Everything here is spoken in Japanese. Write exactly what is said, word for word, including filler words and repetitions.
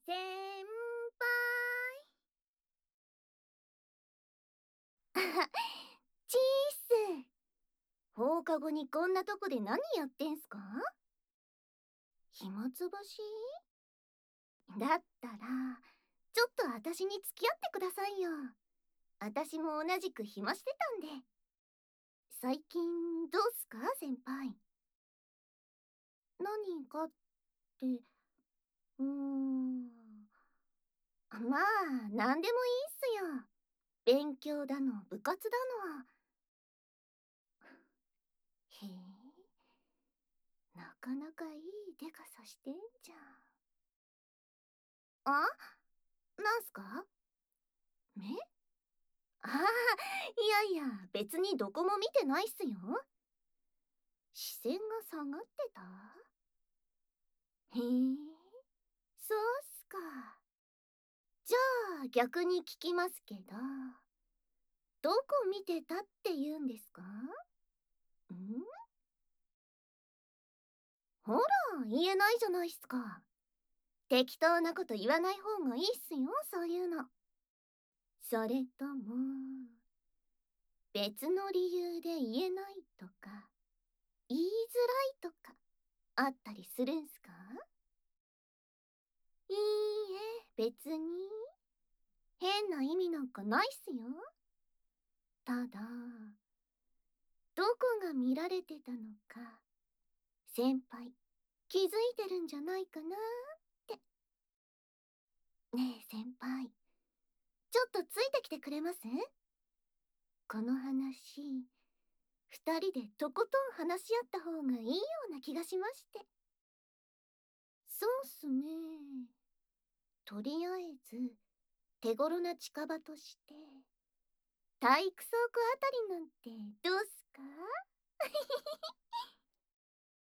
先輩。チース。放課後にこんなとこで何やってんすか？暇つぶし？だったら、ちょっと私に付き合ってくださいよ。私も同じく暇してたんで。最近どうすか先輩。何かって、うーん。まあ、なんでもいいっすよ。勉強だの、部活だの。へえ、なかなかいいデカさしてんじゃん。あ、なんすか？目？ああ、いやいや、別にどこも見てないっすよ。視線が下がってた？へえ、そうっすか。じゃあ逆に聞きますけど、どこ見てたって言うんですか？ん？ほら、言えないじゃないっすか。適当なこと言わない方がいいっすよ、そういうの。それとも、別の理由で言えないとか、言いづらいとか、あったりするんすか？いいえ、別に。変な意味なんかないっすよ。ただ、どこが見られてたのか、先輩、気づいてるんじゃないかなって。ねえ先輩、ちょっとついてきてくれます？この話、二人でとことん話し合った方がいいような気がしまして。そうっすね。とりあえず、手頃な近場として、体育倉庫あたりなんてど